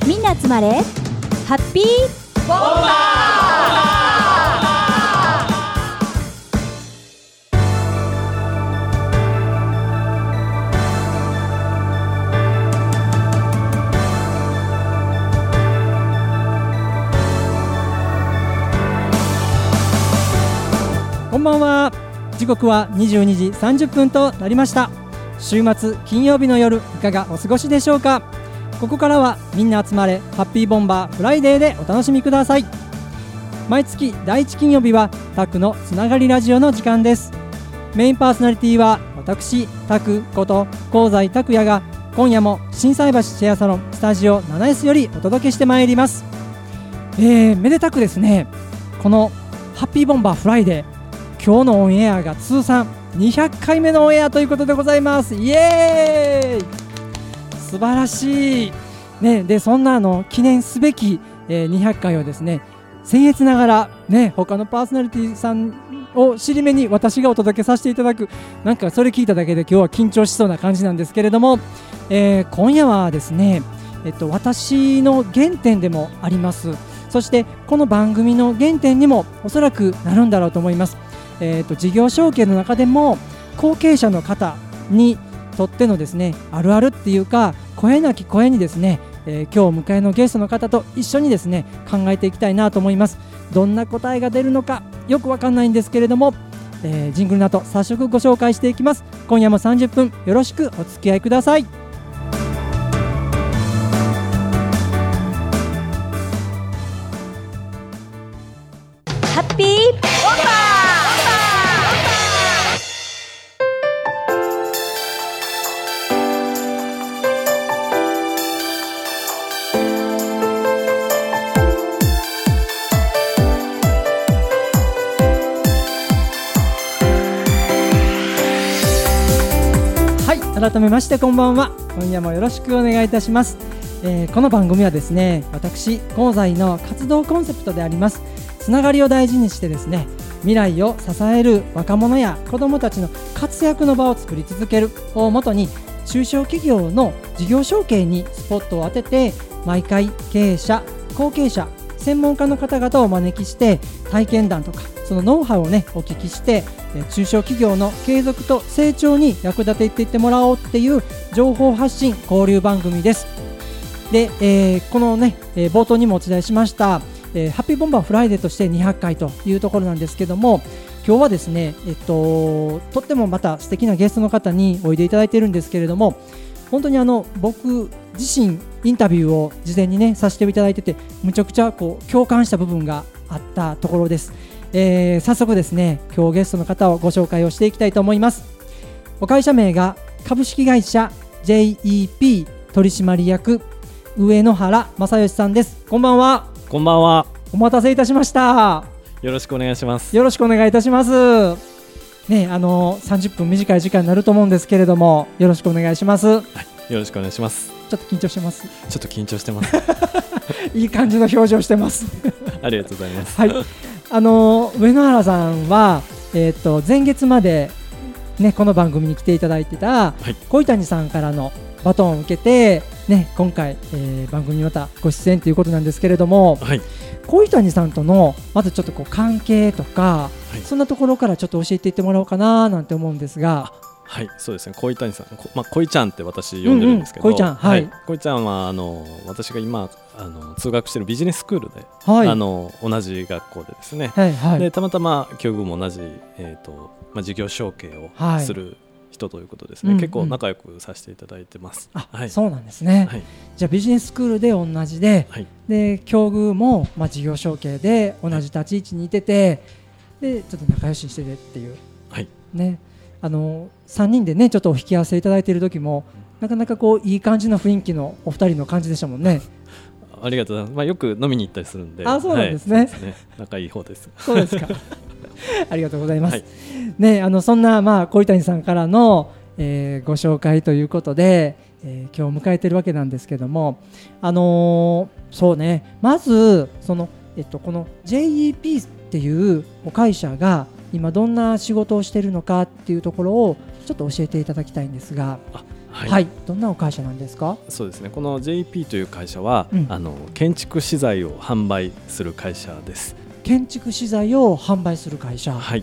みんな集まれハッピーボンバー。こんばんは。時刻は22時30分となりました。週末金曜日の夜いかがお過ごしでしょうか。ここからはみんな集まれハッピーボンバーフライデーでお楽しみください。毎月第1金曜日はタクのつながりラジオの時間です。メインパーソナリティは私タクこと香西拓也が今夜も心斎橋シェアサロンスタジオ 7S よりお届けしてまいります。めでたくですね、このハッピーボンバーフライデー今日のオンエアが通算200回目のオンエアということでございます。イエーイ、素晴らしい、ね、でそんな記念すべき、200回をですね、僭越ながら、ね、他のパーソナリティさんを尻目に私がお届けさせていただく、なんかそれ聞いただけで今日は緊張しそうな感じなんですけれども、今夜はですね、私の原点でもあります。そしてこの番組の原点にもおそらくなるんだろうと思います。事業承継の中でも後継者の方にとってのですね、あるあるっていうか声なき声にですね、今日お迎えのゲストの方と一緒にですね考えていきたいなと思います。どんな答えが出るのかよくわかんないんですけれども、ジングルの後早速ご紹介していきます。今夜も30分よろしくお付き合いください。 ハッピーボンバー。 改めましてこんばんは。今夜もよろしくお願いいたします。この番組はですね、私香西の活動コンセプトでありますつながりを大事にしてですね、未来を支える若者や子どもたちの活躍の場を作り続けるをもとに、中小企業の事業承継にスポットを当てて、毎回経営者、後継者、専門家の方々をお招きして体験談とかそのノウハウをねお聞きして、中小企業の継続と成長に役立てていってもらおうっていう情報発信交流番組です。で、このね、冒頭にもお伝えしました、ハッピーボンバーフライデーとして200回というところなんですけども、今日はですね、とってもまた素敵なゲストの方においでいただいているんですけれども、本当に僕自身インタビューを事前にねさせていただいてて、むちゃくちゃこう共感した部分があったところです。早速ですね、今日ゲストの方をご紹介をしていきたいと思います。お会社名が株式会社 JEP 取締役上野原正義さんです。こんばんは。 こんばんは。 お待たせいたしました。 よろしくお願いします。 よろしくお願いいたしますね。30分短い時間になると思うんですけれども、よろしくお願いします。 はい、よろしくお願いします。 ちょっと緊張してます。 ちょっと緊張してますいい感じの表情してますありがとうございます。 はい、上野原さんは、前月まで、ね、この番組に来ていただいてた、小谷さんからのバトンを受けて、ね、今回、番組にまたご出演ということなんですけれども、小谷さんとのまずちょっとこう関係とか、そんなところからちょっと教えていってもらおうかななんて思うんですが。 はい、そうですね。小谷さん、小井ちゃんって私呼んでるんですけど、 小井ちゃん、はい、 小井ちゃんは私が今通学しているビジネススクールで、同じ学校でですね、でたまたま境遇も同じ、事業承継をする人ということですね、結構仲良くさせていただいてます。 そうなんですね。じゃあビジネススクールで同じで、で境遇も、事業承継で同じ立ち位置にいてて、でちょっと仲良ししててっていう、ね、3人でねちょっとお引き合わせいただいている時もなかなかこういい感じの雰囲気のお二人の感じでしたもんね。 ありがとうございます。よく飲みに行ったりするんで。 そうなんですね。 仲いい方です。 そうですかありがとうございます。ね、そんな小谷さんからの、ご紹介ということで、今日迎えているわけなんですけども、そうね、まずこの JEP っていう会社が今どんな仕事をしているのかっていうところをちょっと教えていただきたいんですが。 はいはい、どんなお会社なんですか？ そうですね、この JEP という会社は、建築資材を販売する会社です。 建築資材を販売する会社、 はい、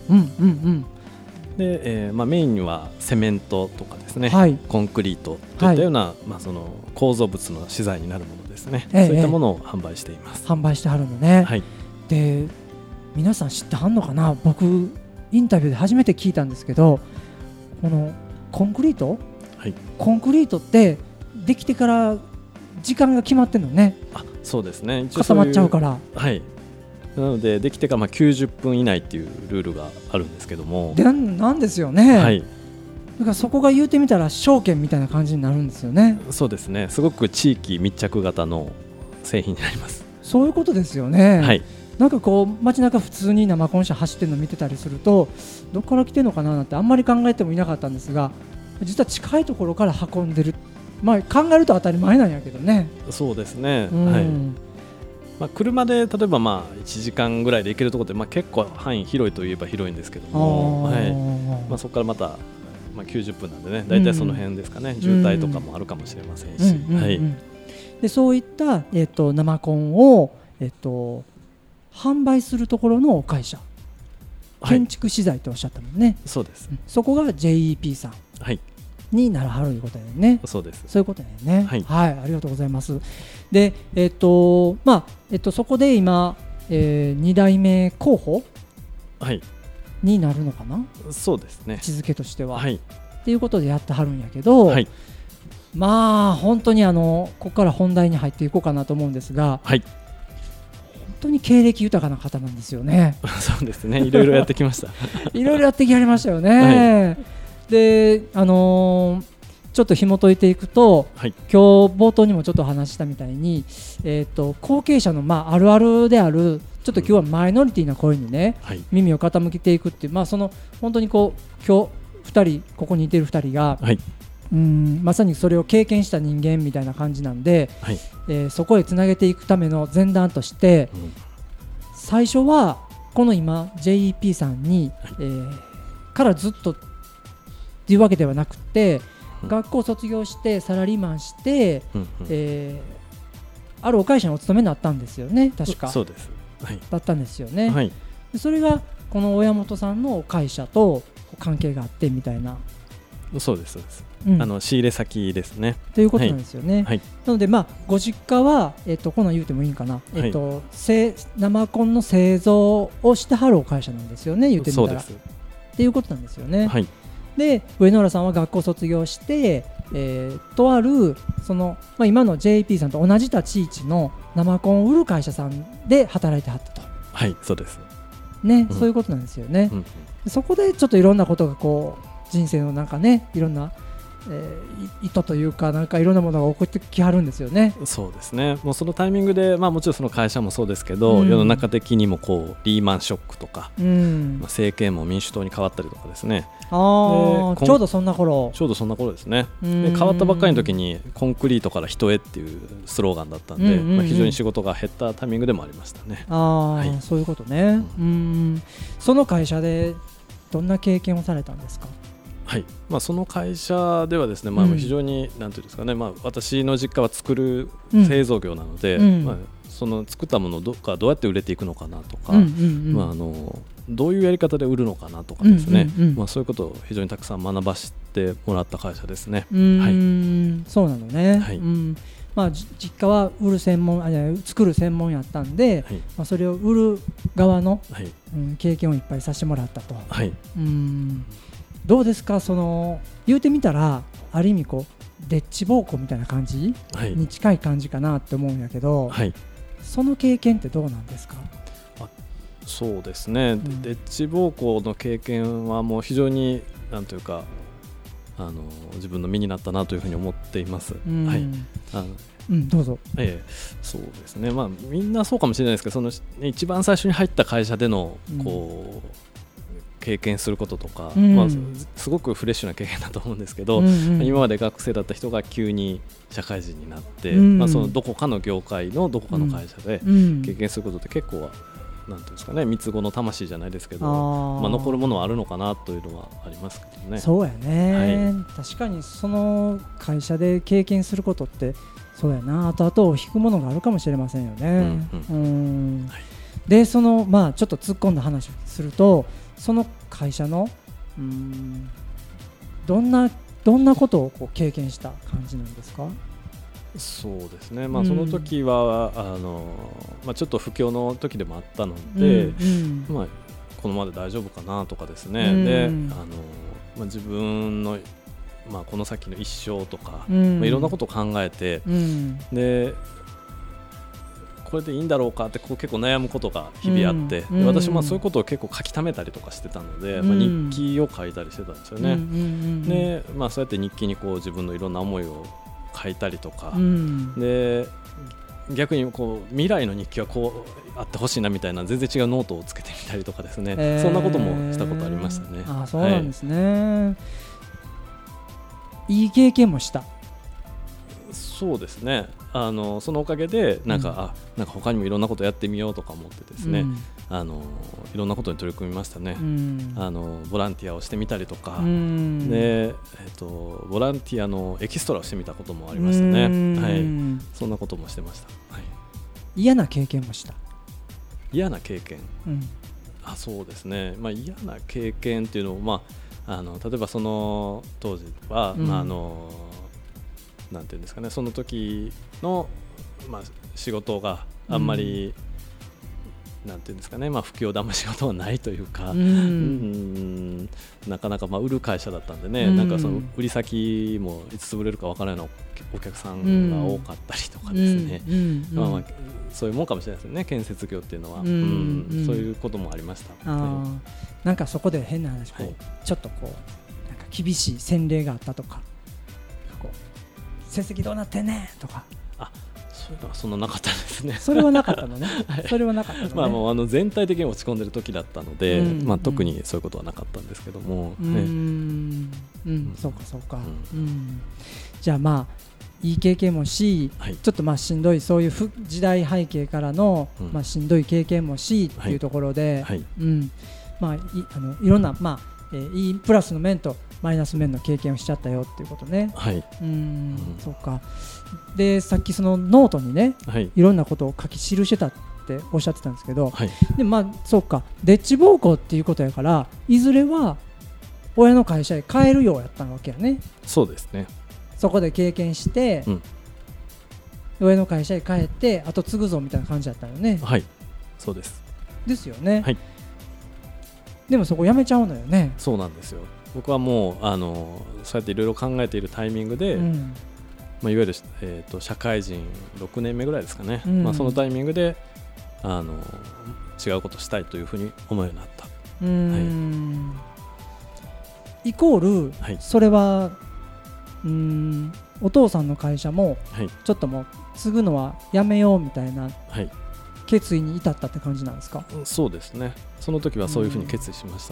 でメインにはセメントとかですね、はい、コンクリートといったような、その構造物の資材になるものですね、そういったものを販売しています。 販売してはるのね、 はい、 で皆さん知ってはんのかな。僕インタビューで初めて聞いたんですけど、このコンクリート、はい、コンクリートってできてから時間が決まってるのね。 そうですね、 固まっちゃうから。 はい、なのでできてから90分以内っていうルールがあるんですけども、 なんですよね、 はい、 だからそこが言うてみたら証券みたいな感じになるんですよね。 そうですね、すごく地域密着型の製品になります。 そういうことですよね、 はい、 なんかこう街中普通に生コン車走ってるの見てたりすると、どこから来てるのかななんてあんまり考えてもいなかったんですが、実は近いところから運んでる、考えると当たり前なんやけどね。 そうですね、はい、車で例えば1時間ぐらいで行けるところって、結構範囲広いといえば広いんですけども、はい、そこからまた、90分なんでね、大体その辺ですかね、渋滞とかもあるかもしれませんし、 でそういった、生コンを、販売するところの会社、建築資材とおっしゃったもんね。 そうです、 そこが JEP さんにならはるいうことだよね。 そうです。 そういうことだよね。はい、ありがとうございます。で、そこで今、2代目候補、になるのかな。 そうですね、 位置づけとしては、 はい、 っていうことでやってはるんやけど、はい、本当にここから本題に入っていこうかなと思うんですが、はい、本当に経歴豊かな方なんですよね。 そうですね、いろいろやってきましたいろいろやってきはりましたよね、はい、で、ちょっと紐解いていくと、はい、今日冒頭にもちょっと話したみたいに、後継者の、あるあるであるちょっと今日はマイノリティな声にね、耳を傾けていくっていう、その本当にこう今日2人ここにいてる2人が、まさにそれを経験した人間みたいな感じなんで、そこへつなげていくための前段として、最初はこの今 JEP さんに、からずっとっていうわけではなくて、学校卒業してサラリーマンして、あるお会社にお勤めになったんですよね、確か。 そうです、 だったんですよね、でそれがこの親元さんの会社と関係があってみたいな。 そうです、そうです、仕入れ先ですねということなんですよね、なのでご実家は、こんなん言うてもいいんかな、生コンの製造をしてはるお会社なんですよね、言うてみたら。そうです、っていうことなんですよね、で上野浦さんは学校卒業して、とあるその、今の JEP さんと同じ立ち位置の生コンを売る会社さんで働いてはったと。 はい、そうですね、そういうことなんですよね、そこでちょっといろんなことがこう人生のなんかね、いろんな、意図というか、なんかいろんなものが起こってきはるんですよね。 そうですね、もうそのタイミングで、もちろんその会社もそうですけど、世の中的にもこうリーマンショックとか、政権も民主党に変わったりとかですね。 ちょうどそんな頃ですね。で変わったばっかりの時にコンクリートから人へっていうスローガンだったんで、非常に仕事が減ったタイミングでもありましたね。 そういうことね、その会社でどんな経験をされたんですか？ はい、その会社ではですね、非常になんていうんですかね、私の実家は作る製造業なので、その作ったものがどうやって売れていくのかなとか、どういうやり方で売るのかなとかですね、そういうことを非常にたくさん学ばせてもらった会社ですね。 そうなのね、実家は作る専門やったんで、それを売る側の、経験をいっぱいさせてもらったと。どうですか、その言うてみたらある意味こうデッチ奉公みたいな感じ、に近い感じかなって思うんやけど、その経験ってどうなんですか？ そうですね、デッチ奉公の経験はもう非常になんというか自分の身になったなというふうに思っています。 どうぞ。 そうですね、みんなそうかもしれないですけど、その一番最初に入った会社でのこう、経験することとか、すごくフレッシュな経験だと思うんですけど、今まで学生だった人が急に社会人になって、そのどこかの業界のどこかの会社で経験することって結構なんていうんですかね、三つ子の魂じゃないですけど、残るものはあるのかなというのはありますけどね。 そうやね、確かにその会社で経験することってそうやな、後々を引くものがあるかもしれませんよね。でそのちょっと突っ込んだ話をすると、その会社のどんなことをこう経験した感じなんですか？ そうですね、その時はちょっと不況の時でもあったので、このままで大丈夫かなとかですね、で自分の、この先の一生とか、いろんなことを考えて、でこれでいいんだろうかって結構悩むことが日々あって、で私もそういうことを結構書き溜めたりとかしてたので、日記を書いたりしてたんですよね。で、そうやって日記にこう自分のいろんな思いを書いたりとか、で逆にこう未来の日記はこうあってほしいなみたいな全然違うノートをつけてみたりとかですね、そんなこともしたことありましたね。 そうなんですね、いい経験もした。 そうですね、そのおかげでなんか他にもいろんなことやってみようとか思ってですね、いろんなことに取り組みましたね。ボランティアをしてみたりとか、で、ボランティアのエキストラをしてみたこともありましたね。そんなこともしてました。 嫌な経験もした。 嫌な経験、そうですね、嫌な経験っていうのを、例えばその当時は、なんていうんですかね、その時の、仕事があんまり、なんていうんですかね、不況であんまり仕事はないというか、なかなか売る会社だったんでね、なんかその売り先もいつ潰れるか分からないようなお客さんが多かったりとかですね、そういうもんかもしれないですね、建設業っていうのは。そういうこともありました。 なんかそこで変な話、ちょっとこうなんか厳しい洗礼があったとか、成績どうなってんねんとか、 そういうのはそんななかったですね。 それはなかったのね。それはなかったのね。 もう全体的に落ち込んでる時だったので、特にそういうことはなかったんですけども、 そうかそうか。じゃあいい経験もし、ちょっとしんどいそういう時代背景からのしんどい経験もしっていうところで、いろんないいプラスの面とマイナス面の経験をしちゃったよっていうことね。そうか。でさっきそのノートにね、いろんなことを書き記してたっておっしゃってたんですけど、でそうか、デッチ奉公っていうことやから、いずれは親の会社へ帰るようやったわけやね。 そうですね。 そこで経験して、親の会社へ帰って後継ぐぞみたいな感じだったよね。 そうですですよね。でもそこ辞めちゃうのよね。 そうなんですよ。僕はもうそうやっていろいろ考えているタイミングで、いわゆる、社会人6年目ぐらいですかね、そのタイミングで違うことしたいというふうに思うようになった。 イコール、それはお父さんの会社も、ちょっともう継ぐのはやめようみたいな、決意に至ったって感じなんですか？ そうですね。その時はそういうふうに決意しました。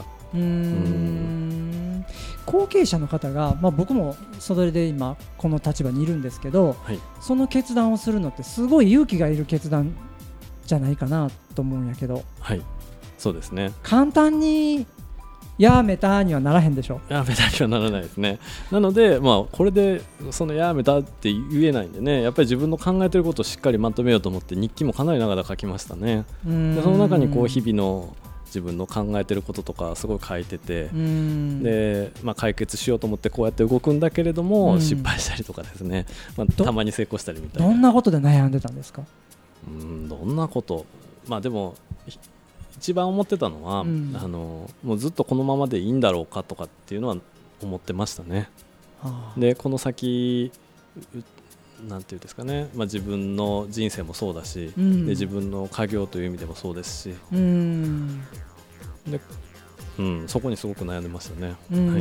後継者の方が、僕もそれで今この立場にいるんですけど、その決断をするのってすごい勇気がいる決断じゃないかなと思うんやけど。 そうですね。 簡単にやめたにはならへんでしょ。 やめたにはならないですね。なので、これでそのやめたって言えないんでね、やっぱり自分の考えていることをしっかりまとめようと思って日記もかなり長々書きましたね。でその中にこう日々の自分の考えていることとかすごい書いてて、で、解決しようと思ってこうやって動くんだけれども、失敗したりとかですね、たまに成功したりみたいな。 どんなことで悩んでたんですか？ どんなこと、でも一番思ってたのは、もうずっとこのままでいいんだろうかとかっていうのは思ってましたね。でこの先なんていうんですかね、自分の人生もそうだし、で自分の家業という意味でもそうですし、でそこにすごく悩んでましたね。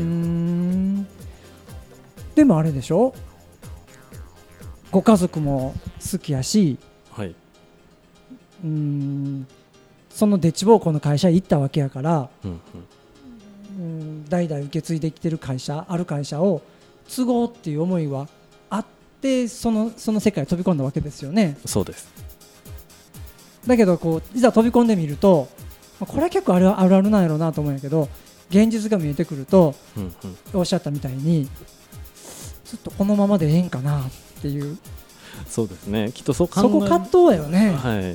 でもあれでしょ、ご家族も好きやし、そのデッチ奉公の会社へ行ったわけやから、代々受け継いできてる会社、ある会社を継ごうっていう思いはあって、その世界に飛び込んだわけですよね。 そうです。 だけどこういざ飛び込んでみるとこれは結構あるあるなんやろうなと思うんやけど現実が見えてくると、おっしゃったみたいにずっとこのままでええんかなっていうそうですねきっとそこ葛藤だよね、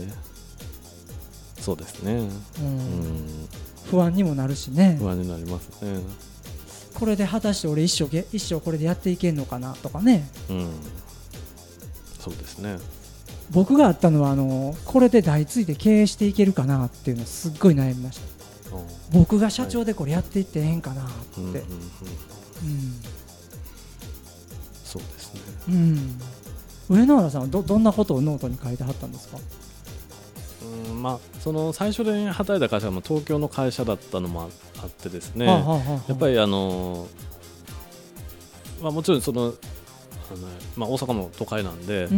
そうですね、 不安にもなるしね不安になりますねこれで果たして俺一生これでやっていけんのかなとかね、 そうですね僕があったのはこれで代継いで経営していけるかなっていうのすっごい悩みました。僕が社長でこれやっていってええんかなって、 そうですね、 上野原さんはどんなことをノートに書いてはったんですか？ その最初で働いた会社は東京の会社だったのもあってですね、やっぱりもちろん大阪も都会なんで、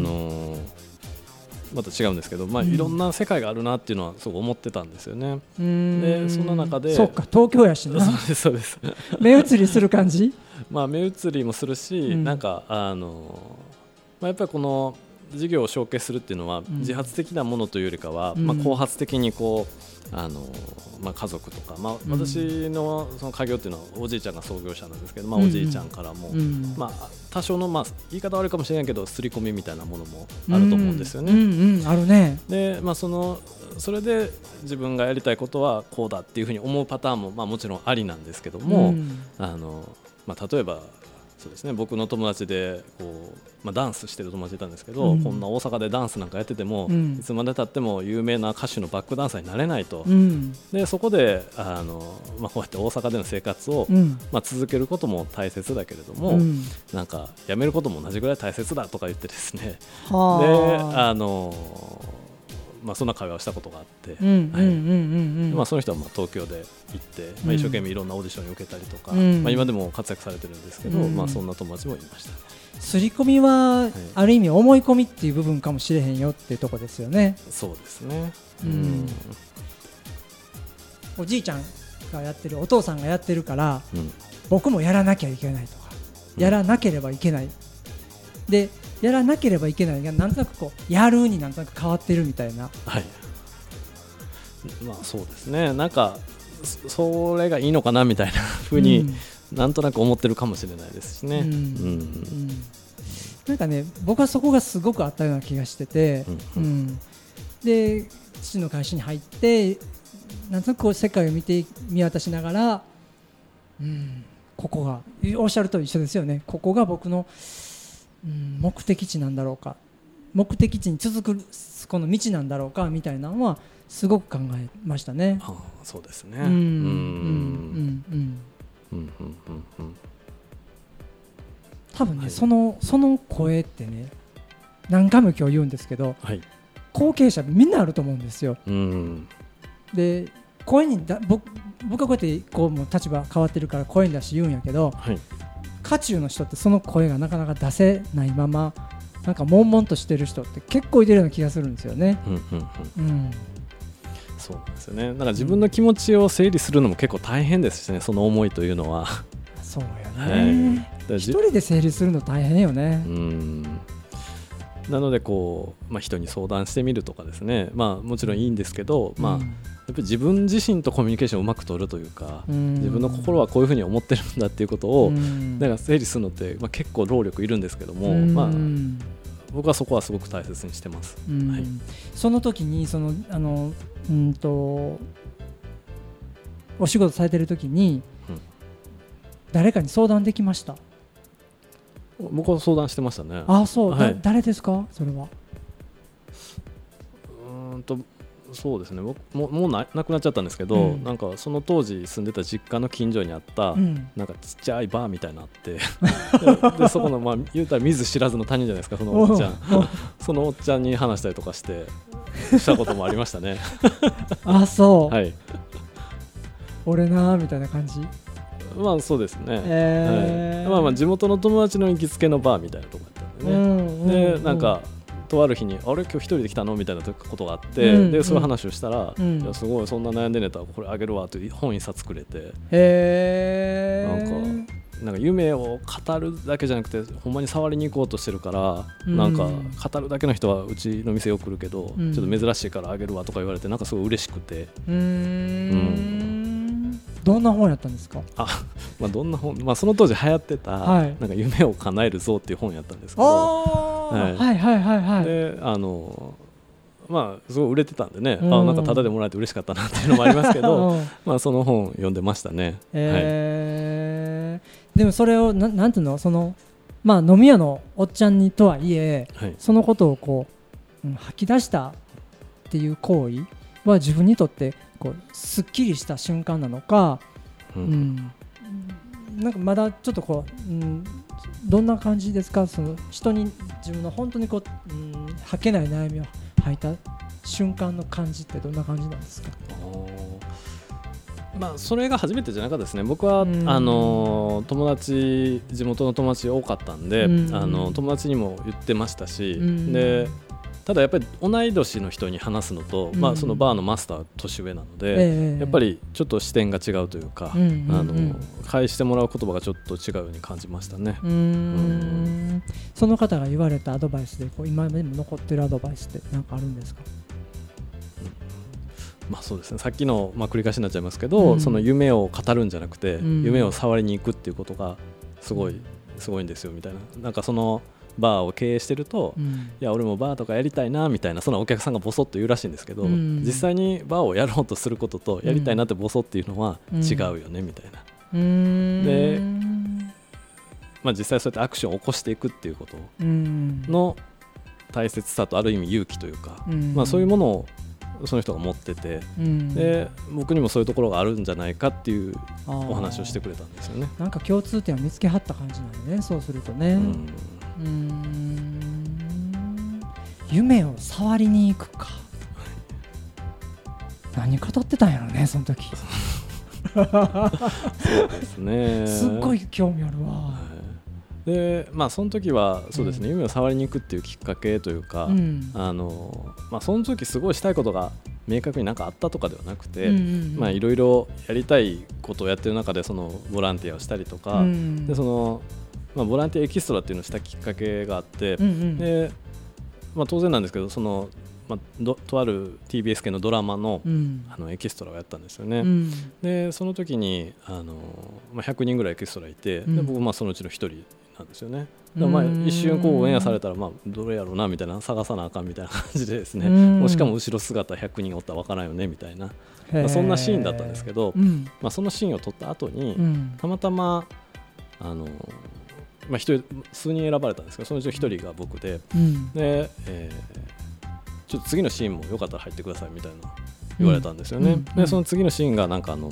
また違うんですけど、いろんな世界があるなっていうのはすごい思ってたんですよね。でその中でそうか東京やしなそうです目移りする感じ目移りもするし、なんかやっぱりこの事業を承継するっていうのは自発的なものというよりかは、後発的にこう家族とか、私のその家業っていうのはおじいちゃんが創業者なんですけど、おじいちゃんからも、多少の言い方悪いかもしれないけど刷り込みみたいなものもあると思うんですよね。 あるね。 で、それで自分がやりたいことはこうだっていうふうに思うパターンももちろんありなんですけども、例えばそうですね、僕の友達でダンスしてる友達いたんですけど、こんな大阪でダンスなんかやってても、いつまでたっても有名な歌手のバックダンサーになれないと、でそこでこうやって大阪での生活を、続けることも大切だけれども、なんかやめることも同じぐらい大切だとか言ってですね、でそんな会話をしたことがあって、その人は東京で行って、一生懸命いろんなオーディションを受けたりとか、今でも活躍されてるんですけど、そんな友達もいました。 刷り込みは、ある意味思い込みっていう部分かもしれへんよっていうところですよね。 そうですね、 おじいちゃんがやってるお父さんがやってるから、僕もやらなきゃいけないとか、やらなければいけないでやらなければいけないがなんとなくやるになんとなく変わってるみたいな、 そうですね、なんかそれがいいのかなみたいな風に、なんとなく思ってるかもしれないですしね。 なんかね、僕はそこがすごくあったような気がしてて、で父の会社に入ってなんとなく世界を見渡しながら、ここがおっしゃると一緒ですよね。ここが僕の目的地なんだろうか、目的地に続くこの道なんだろうかみたいなのはすごく考えましたね。 そうですね。 多分ね、その声ってね、何回も今日言うんですけど、後継者みんなあると思うんですよ。で声に僕はこうやってもう立場変わってるから声に出して言うんやけど、渦中の人ってその声がなかなか出せないままなんか悶々としてる人って結構いてるような気がするんですよね。 そうですよね。なんか自分の気持ちを整理するのも結構大変ですしね、その思いというのは。 そうよね、一人で整理するの大変よね。 なので人に相談してみるとかですね、もちろんいいんですけど、やっぱり自分自身とコミュニケーションをうまく取るというか、自分の心はこういうふうに思ってるんだっていうことをなんか整理するのって、結構労力いるんですけども、僕はそこはすごく大切にしてます。 その時にお仕事されてる時に、誰かに相談できました？ 僕は相談してましたね。 そう、誰ですかそれは？ そうですね、僕もうなくなっちゃったんですけど、なんかその当時住んでた実家の近所にあった、なんかちっちゃいバーみたいなのあってでそこの言うたら見ず知らずの他人じゃないですか、そのおっちゃんそのおっちゃんに話したりとかしたこともありましたね。 そう、俺なみたいな感じ。 そうですね、地元の友達の行きつけのバーみたいなところだったんでね、でなんかとある日にあれ今日一人で来たのみたいなことがあって、でそういう話をしたら、いやすごいそんな悩んでねたらこれあげるわって本一冊くれて、なんかなんか夢を語るだけじゃなくてほんまに触りに行こうとしてるから、なんか語るだけの人はうちの店よく来るけど、ちょっと珍しいからあげるわとか言われて、なんかすごい嬉しくて。 どんな本やったんですか？ どんな本、その当時流行ってた、なんか夢を叶えるぞっていう本やったんですけど、ですごい売れてたんでね、なんかタダでもらえて嬉しかったなっていうのもありますけどその本読んでましたね。 でもそれをなんていうの、その飲み屋のおっちゃんにとはいえ、そのことをこう、吐き出したっていう行為は自分にとってこうすっきりした瞬間なのか、なんかまだちょっとこう、どんな感じですか？その人に自分の本当にこう、吐けない悩みを吐いた瞬間の感じってどんな感じなんですか？ それが初めてじゃなかったですね。僕は友達、地元の友達多かったんで、友達にも言ってましたし、でただやっぱり同い年の人に話すのと、そのバーのマスターは年上なので、やっぱりちょっと視点が違うというか、返してもらう言葉がちょっと違うように感じましたね。 その方が言われたアドバイスでこう今でも残ってるアドバイスって何かあるんですか？ そうですね、さっきの、繰り返しになっちゃいますけど、その夢を語るんじゃなくて、夢を触りに行くっていうことがすごいんですよみたいな。なんかそのバーを経営してると、いや俺もバーとかやりたいなみたいな、そのお客さんがボソッと言うらしいんですけど、実際にバーをやろうとすることとやりたいなってボソっていうのは違うよねみたいな。で、実際そうやってアクションを起こしていくっていうことの大切さと、ある意味勇気というか、そういうものをその人が持ってて、で僕にもそういうところがあるんじゃないかっていうお話をしてくれたんですよね。 なんか共通点を見つけはった感じなのね、そうするとね。夢を触りに行くか、何語ってたんやろねその時そうですね、 すっごい興味あるわ。 でその時はそうですね、夢を触りに行くっていうきっかけというか、その時すごいしたいことが明確になんかあったとかではなくて、いろいろやりたいことをやってる中でそのボランティアをしたりとか、でそのボランティアエキストラっていうのをしたきっかけがあって、で当然なんですけど、そのとある TBS 系のドラマの、エキストラをやったんですよね。でその時に100人ぐらいエキストラいて、で僕そのうちの1人なんですよね。一瞬こうオンエアされたらどれやろうなみたいな、探さなあかんみたいな感じでですね、もうしかも後ろ姿100人おったらわからんよねみたいな、そんなシーンだったんですけど、そのシーンを撮った後に、たまたま数人選ばれたんですけど、そのうちの1人が僕で、でちょっと次のシーンもよかったら入ってくださいみたいな言われたんですよね。でその次のシーンがなんか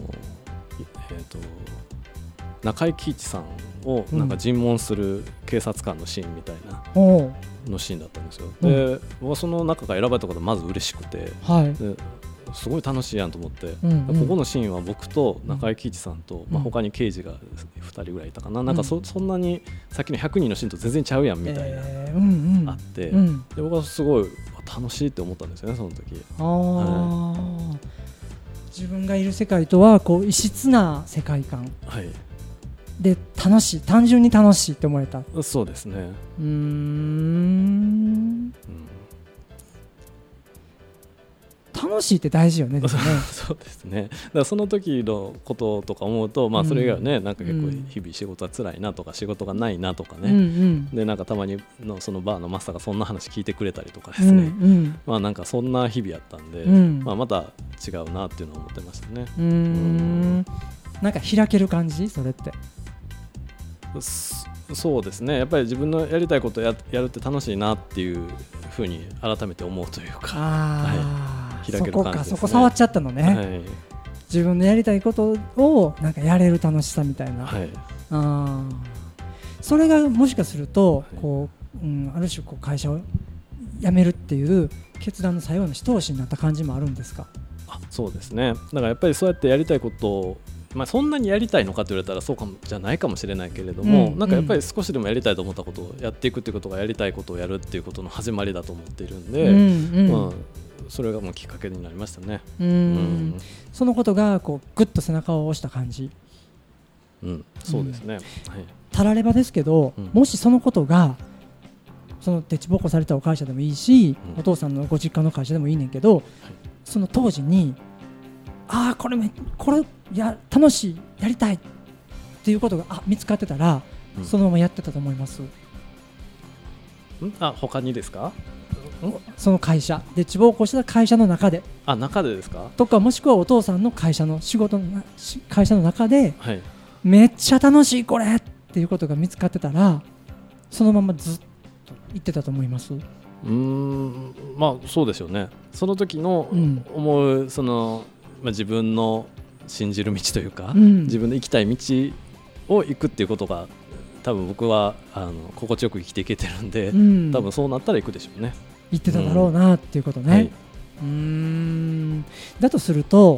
中井貴一さんをなんか尋問する警察官のシーンみたいなのシーンだったんですよ。で僕はその中から選ばれたことがまず嬉しくて、ですごい楽しいやんと思って、ここのシーンは僕と中井貴一さんと、他に刑事が2人ぐらいいたかな、なんかそんなにさっきの100人のシーンと全然ちゃうやんみたいな、あって、で僕はすごい楽しいって思ったんですよね、その時。 自分がいる世界とはこう異質な世界観、で楽しい、単純に楽しいって思えた。 そうですね。 楽しいって大事よね。 そうですね。だからその時のこととか思うと、それ以外はね、なんか結構日々仕事は辛いなとか、仕事がないなとかね、でなんかたまにのそのバーのマスターがそんな話聞いてくれたりとかですね、なんかそんな日々やったんで、また違うなっていうのを思ってましたね。 なんか開ける感じ、それって。 そうですね、やっぱり自分のやりたいことをやるって楽しいなっていうふうに改めて思うというか、開ける感じですね。そこ触っちゃったのね、自分のやりたいことをなんかやれる楽しさみたいな、それがもしかするとこう、ある種こう会社を辞めるっていう決断の最後の一押しになった感じもあるんですか？ そうですね、だからやっぱりそうやってやりたいことを、そんなにやりたいのかと言われたらそうかもじゃないかもしれないけれども、なんかやっぱり少しでもやりたいと思ったことをやっていくっていうことが、やりたいことをやるっていうことの始まりだと思っているんで、それがもうきっかけになりましたね。 そのことがこうグッと背中を押した感じ。 そうですね、 たらればですけど、もしそのことがそのでっち奉公されたお会社でもいいし、お父さんのご実家の会社でもいいねんけど、その当時にこれ楽しい、やりたいっていうことが見つかってたら、そのままやってたと思います。 他にですか？ その会社でっち奉公した会社の中でですかとか、もしくはお父さんの会社の会社の中で、めっちゃ楽しいこれっていうことが見つかってたら、そのままずっと言ってたと思います。 そうですよね。その時の思うその、自分の信じる道というか、自分の行きたい道を行くっていうことが多分僕は心地よく生きていけてるんで、多分そうなったら行くでしょうね。 言ってただろうなっていうことね。だとすると、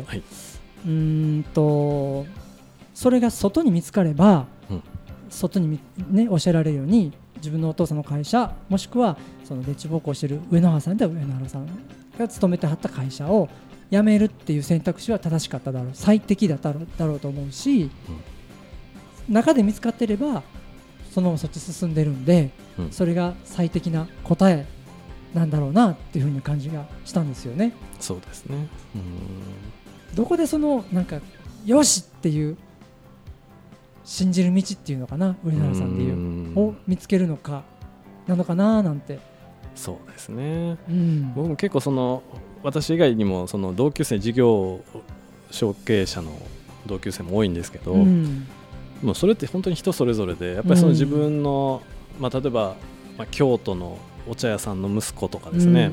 それが外に見つかれば、外におっしゃられるように、自分のお父さんの会社、もしくはそのでっち奉公している上野原さんでは上野原さんが勤めてはった会社を辞めるっていう選択肢は正しかっただろう、最適だろうと思うし、中で見つかっていればそのままそっち進んでるんで、それが最適な答えなんだろうなっていうふうな感じがしたんですよね。 そうですね。 どこでそのよしっていう信じる道っていうのかな、上原さんでいうを見つけるのかなのかななんて。 そうですね、僕も結構その私以外にもその同級生、事業承継者の同級生も多いんですけど、もうそれって本当に人それぞれで、やっぱりその自分の、例えば、京都のお茶屋さんの息子とかですね、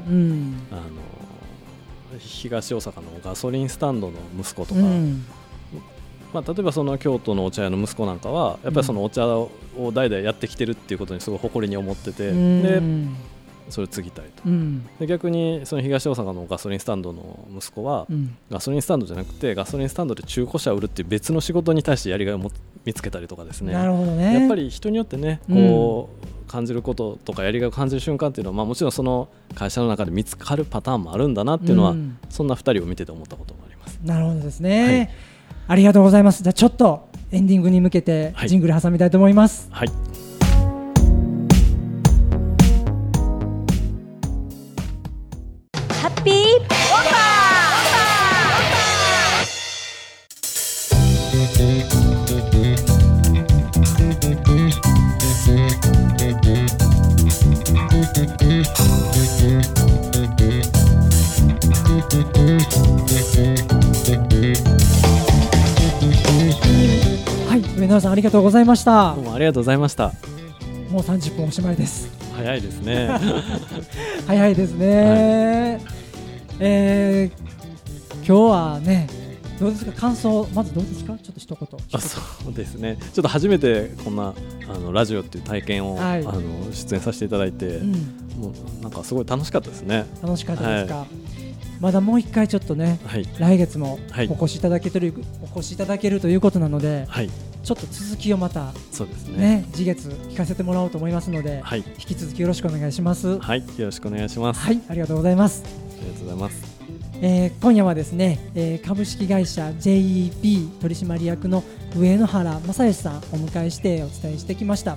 東大阪のガソリンスタンドの息子とか、例えばその京都のお茶屋の息子なんかはやっぱりそのお茶を代々やってきてるっていうことにすごい誇りに思ってて、でそれを継ぎたいと、で逆にその東大阪のガソリンスタンドの息子は、ガソリンスタンドじゃなくてガソリンスタンドで中古車を売るっていう別の仕事に対してやりがいを見つけたりとかですね。 なるほどね。 やっぱり人によってね、こう感じることとかやりがいを感じる瞬間っていうのは、もちろんその会社の中で見つかるパターンもあるんだなっていうのは、そんな2人を見てて思ったこともあります。 なるほどですね、ありがとうございます。じゃあちょっとエンディングに向けてジングル挟みたいと思います。 はい、 ハッピーボンバ上野さんありがとうございました。 どうもありがとうございました。 もう30分おしまいです。 早いですね早いですね、今日はね、どうですか、感想まずどうですか、ちょっと一言。 そうですね、ちょっと初めてこんなラジオっていう体験を、出演させていただいて、もうなんかすごい楽しかったですね。 楽しかったですか。まだもう一回ちょっとね、来月もお越しいただけるということなので、ちょっと続きをまたそうですね、 次月聞かせてもらおうと思いますので、引き続きよろしくお願いします。 はい、よろしくお願いします。 はい、ありがとうございます。 ありがとうございます。 今夜はですね、株式会社 JEP 取締役の上野原正義さんをお迎えしてお伝えしてきました。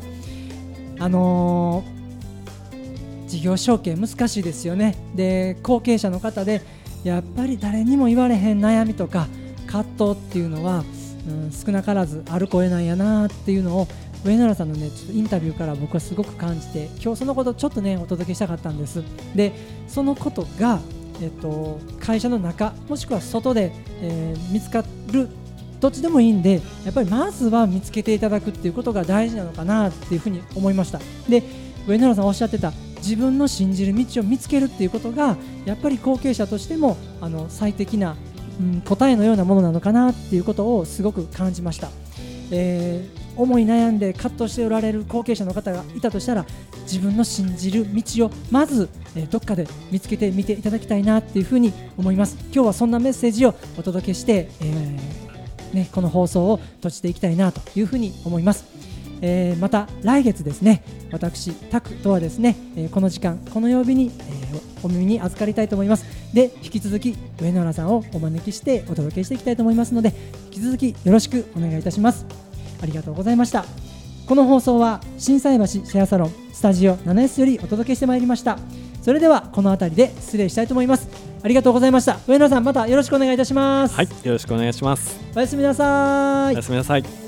事業承継難しいですよね。で、後継者の方でやっぱり誰にも言われへん悩みとか葛藤っていうのは、少なからずある声なんやなっていうのを上野原さんのね、ちょっとインタビューから僕はすごく感じて、今日そのことちょっとねお届けしたかったんです。で、そのことが、会社の中もしくは外で、見つかるどっちでもいいんで、やっぱりまずは見つけていただくっていうことが大事なのかなっていうふうに思いました。で、上野原さんおっしゃってた自分の信じる道を見つけるっていうことがやっぱり後継者としても最適な、答えのようなものなのかなっていうことをすごく感じました。思い悩んで葛藤しておられる後継者の方がいたとしたら、自分の信じる道をまず、どっかで見つけてみていただきたいなっていうふうに思います。今日はそんなメッセージをお届けして、この放送を閉じていきたいなというふうに思います。また来月ですね、私タクとはですね、この時間この曜日に、お耳に預かりたいと思います。で、引き続き上野原さんをお招きしてお届けしていきたいと思いますので、引き続きよろしくお願いいたします。 ありがとうございました。この放送は心斎橋シェアサロンスタジオ 7S よりお届けしてまいりました。それではこの辺りで失礼したいと思います。ありがとうございました。上野さん、またよろしくお願いいたします。 はい、よろしくお願いします。 おやすみなさい。 おやすみなさい。